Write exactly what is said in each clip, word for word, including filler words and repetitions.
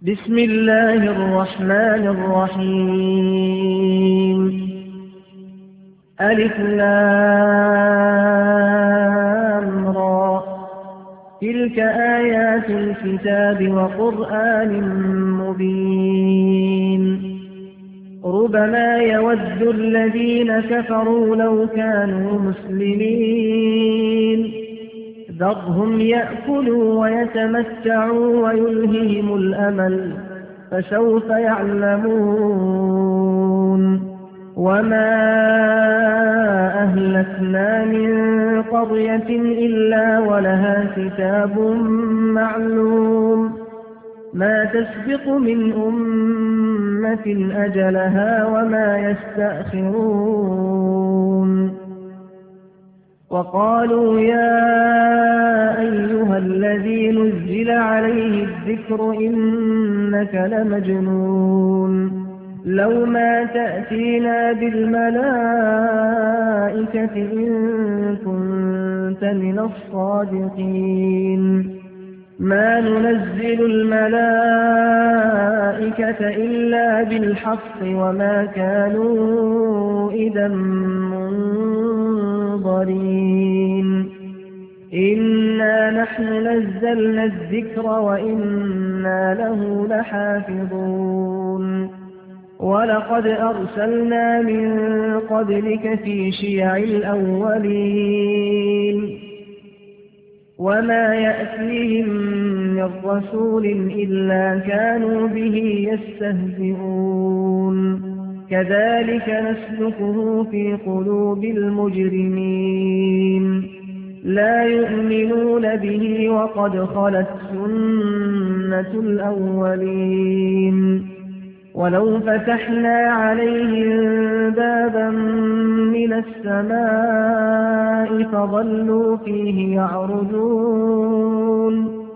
بسم الله الرحمن الرحيم. ألف لام را، تلك آيات الكتاب وقرآن مبين. ربما يود الذين كفروا لو كانوا مسلمين، ذرهم يأكلوا ويتمتعوا ويلههم الأمل، فسوف يعلمون. وما أهلكنا من قرية إلا ولها كتاب معلوم، ما تسبق من أمة أجلها وما يستأخرون. وقالوا يا أيها الذي نزل عليه الذكر إنك لمجنون، لو ما تأتينا بالملائكة إن كنت من الصادقين. ما ننزل الملائكة إلا بالحق وما كانوا إذا منظرين. إنا نحن نزلنا الذكر وإنا له لحافظون. ولقد أرسلنا من قبلك في شيع الأولين، وما يأتيهم من رسول إلا كانوا به يستهزئون. كذلك نسلكه في قلوب المجرمين، لا يؤمنون به وقد خلت سنة الأولين. ولو فتحنا عليهم بابا من السماء فظلوا فيه يعرجون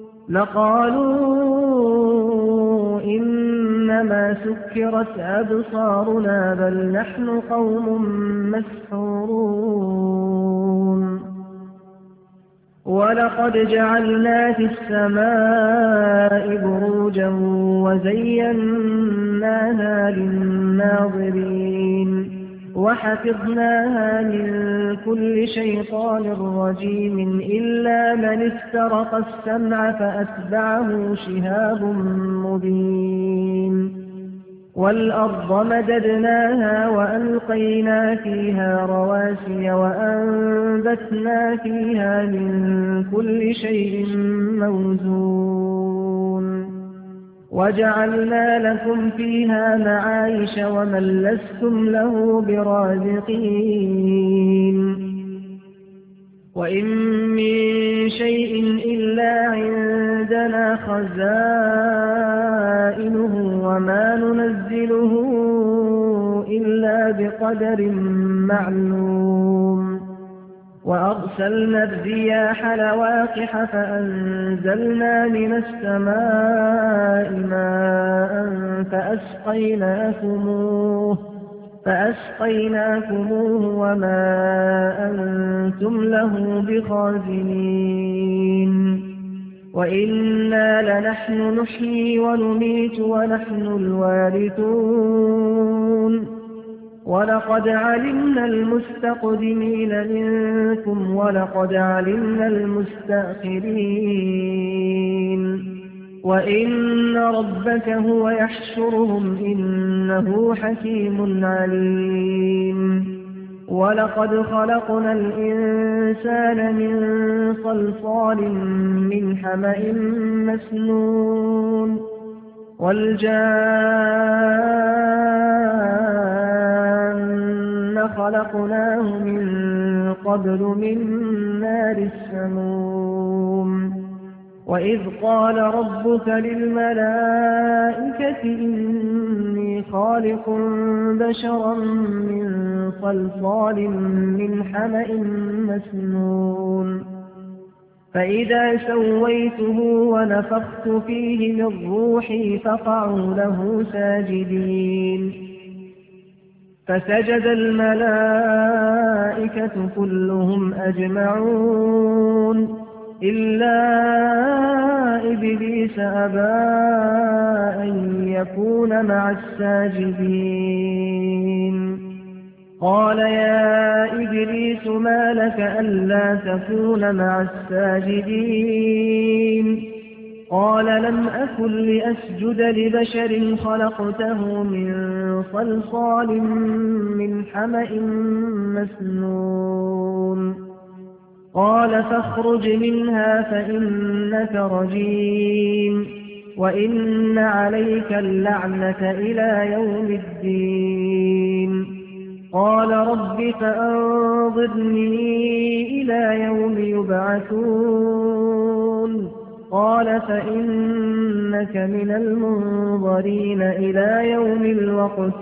لقالوا إنما سكرت أبصارنا بل نحن قوم مسحورون. ولقد جعلنا في السماء بروجا وزيناها للناظرين وحفظناها من كل شيطان رجيم إلا من استرق السمع فأتبعه شهاب مبين. والأرض مددناها وألقينا فيها رواسي وأنبتنا فيها من كل شيء موزون وجعلنا لكم فيها معايش ومن لستم له برازقين. وإن من شيء إلا عندنا خزائنه وما ننزله إلا بقدر معلوم. وأرسلنا الرياح لواقح فأنزلنا من السماء ماء فأسقيناكموه فأسقيناكموه وما أنتم له بخازنين. وإنا لنحن نحيي ونميت ونحن الوارثون. ولقد علمنا المستقدمين منكم ولقد علمنا المستأخرين. وإن ربك هو يحشرهم إنه حكيم عليم. ولقد خلقنا الإنسان من صلصال من حمأ مسنون والجان خلقناه من قبل من نار السموم. وإذ قال ربك للملائكة إني خالق بشرا من صلصال من حمأ مسنون فإذا سويته ونفخت فيه من روحي فقعوا له ساجدين. فسجد الملائكة كلهم أجمعون إلا إبليس أبى أن يكون مع الساجدين قال يا إبليس ما لك ألا تكون مع الساجدين قال لم أكن لأسجد لبشر خلقته من صلصال من حمأ مسنون قال فاخرج منها فإنك رجيم وإن عليك اللعنة إلى يوم الدين قال رب فأنظرني إلى يوم يبعثون قال فإنك من المنظرين إلى يوم الوقت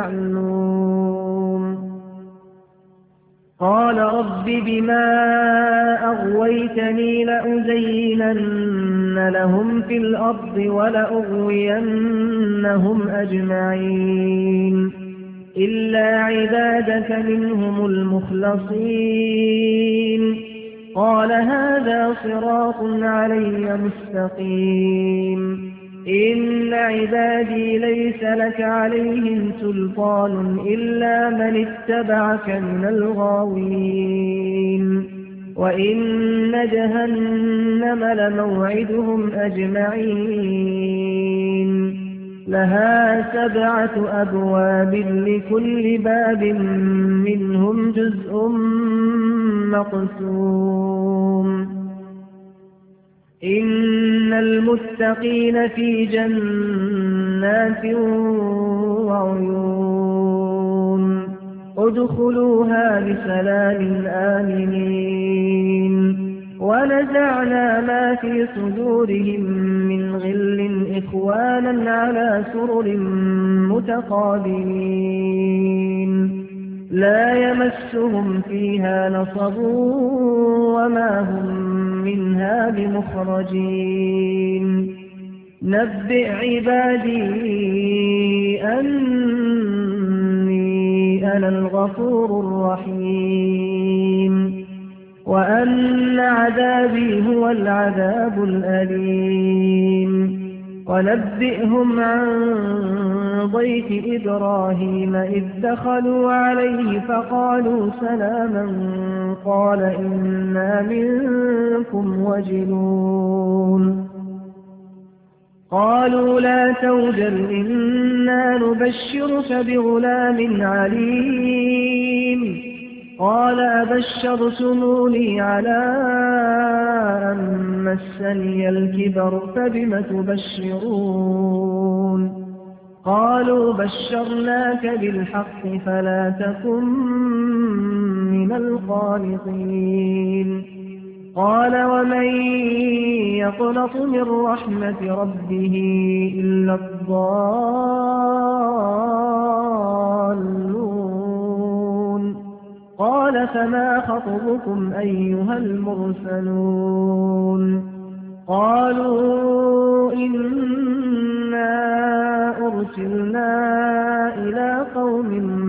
المعلوم قال رب بما أغويتني لأزينن لهم في الأرض ولأغوينهم أجمعين إلا عبادك منهم المخلصين قال هذا صراط علي مستقيم إن عبادي ليس لك عليهم سلطان إلا من اتبعك من الغاوين وإن جهنم لموعدهم أجمعين لها سبعة أبواب لكل باب منهم جزء مقسوم إن المتقين في جنات وعيون ادخلوها بسلام آمنين ونزعنا ما في صدورهم من غل إخوانا على سرر متقابلين لا يمسهم فيها نصب وما هم منها بمخرجين نبئ عبادي أني أنا الغفور الرحيم وأن عذابي هو العذاب الأليم ونبئهم عن ضيف إبراهيم إذ دخلوا عليه فقالوا سلاما قال إنا منكم وجلون قالوا لا توجل إنا نبشرك بغلام عليم قال أبشرتموني على أن مسني الكبر فبم تبشرون قالوا بشرناك بالحق فلا تكن من القانطين قال ومن يقنط من رحمة ربه إلا الضالون قال فما خطبكم أيها المرسلون قالوا إنا أرسلنا إلى قوم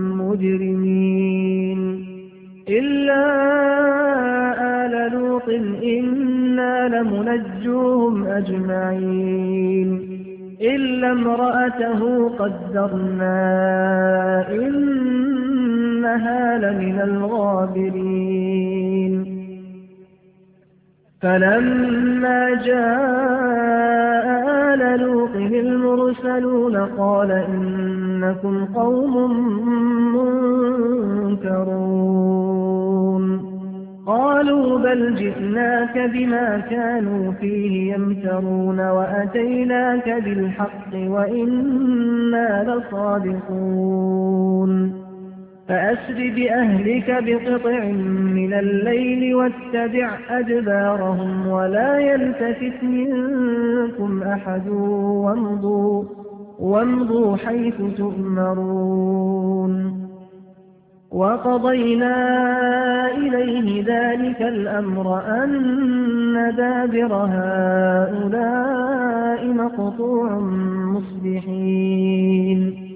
مجرمين إلا آل لوط إنا لمنجوهم أجمعين إلا امرأته قدرنا إنها لمن الغابرين فلما جاء آل لوط المرسلون قال إنكم قوم منكرون قالوا بل جئناك بما كانوا فيه يمترون وأتيناك بالحق وإنا لصادقون فأسر بأهلك بقطع من الليل واتبع أدبارهم ولا يلتفت منكم أحد وامضوا, وامضوا حيث تؤمرون وقضينا إليه ذلك الأمر أن دابر هؤلاء مقطوع مصبحين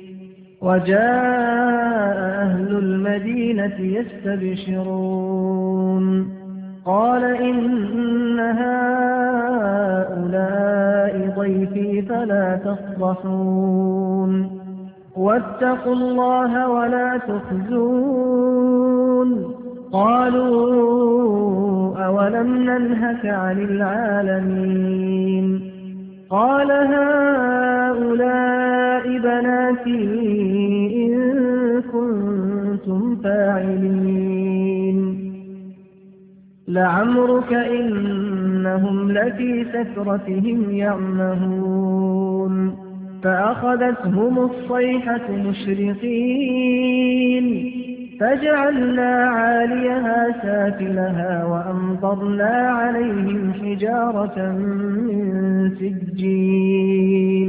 وجاء أهل المدينة يستبشرون قال إن هؤلاء ضيفي فلا تفضحون واتقوا الله ولا تخزون قالوا أولم ننهك عن العالمين قال هؤلاء بناتي إن كنتم فاعلين لعمرك إنهم لفي سكرتهم يعمهون فأخذتهم الصيحة مشرقين فجعلنا عاليها سافلها وأمطرنا عليهم حجارة من سجيل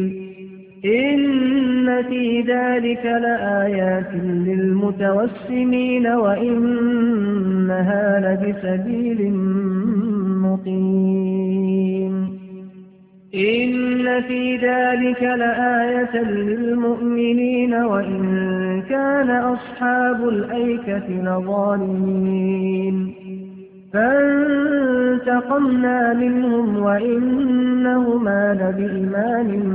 إن في ذلك لآيات للمتوسمين وإنها لبسبيل مقيم إن في ذلك لآية للمؤمنين وإن كان أصحاب الأيكة لظالمين فانتقمنا منهم وإنهما لبإيمان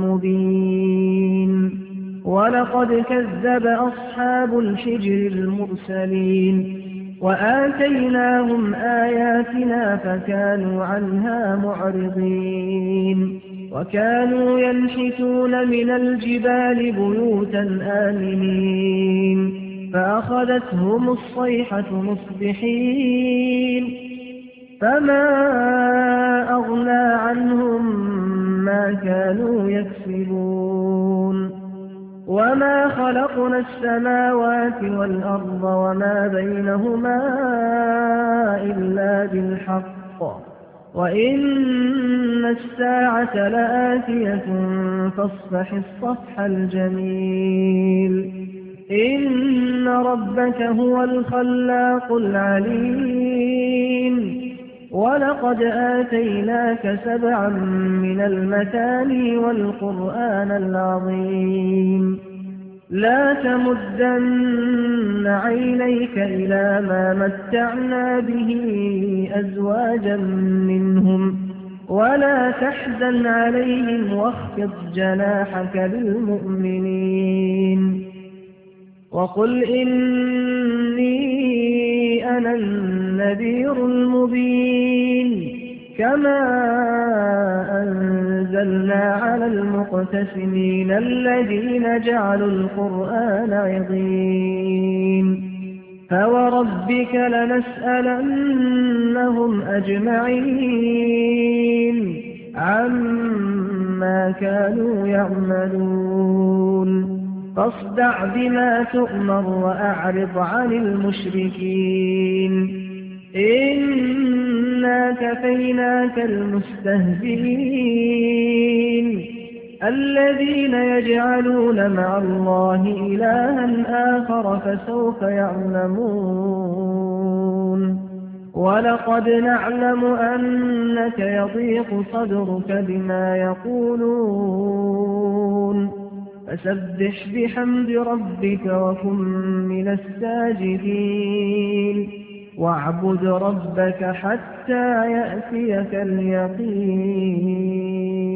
مبين ولقد كذب أصحاب الحجر المرسلين وآتيناهم آياتنا فكانوا عنها معرضين وكانوا ينحتون من الجبال بيوتا آمنين فأخذتهم الصيحة مصبحين فما أغنى عنهم ما كانوا يكسبون وما خلقنا السماوات والأرض وما بينهما إلا بالحق وإن الساعة لآتية فاصفح الصفح الجميل إن ربك هو الخلاق العليم ولقد آتيناك سبعا من المثاني والقرآن العظيم لا تمدن عينيك إلى ما متعنا به أزواجا منهم ولا تحزن عليهم واخفض جناحك للمؤمنين وقل إني أنا النذير المبين كما أنزلنا على المقتسمين الذين جعلوا القرآن عظيم فوربك لنسألنهم أجمعين عما كانوا يعملون فاصدع بما تؤمر وأعرض عن المشركين إنا كفيناك المستهزئين الذين يجعلون مع الله إلها آخر فسوف يعلمون ولقد نعلم أنك يضيق صدرك بما يقولون فسبح بحمد ربك وكن من الساجدين واعبد ربك حتى يأتيك اليقين.